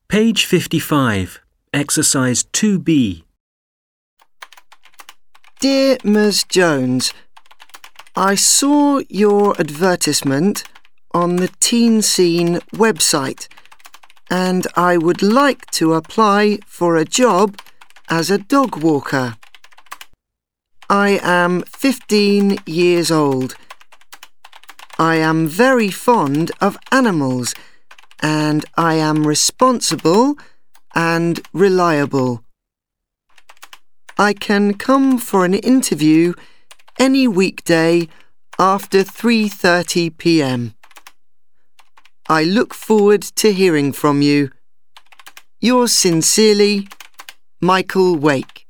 Page 55, Exercise 2B. Dear Ms. Jones, I saw your advertisement on the Teen Scene website and I would like to apply for a job as a dog walker. I am 15 years old. I am very fond of animals and I am responsible and reliable. I can come for an interview any weekday after 3:30 p.m. I look forward to hearing from you. Yours sincerely, Michael Wake.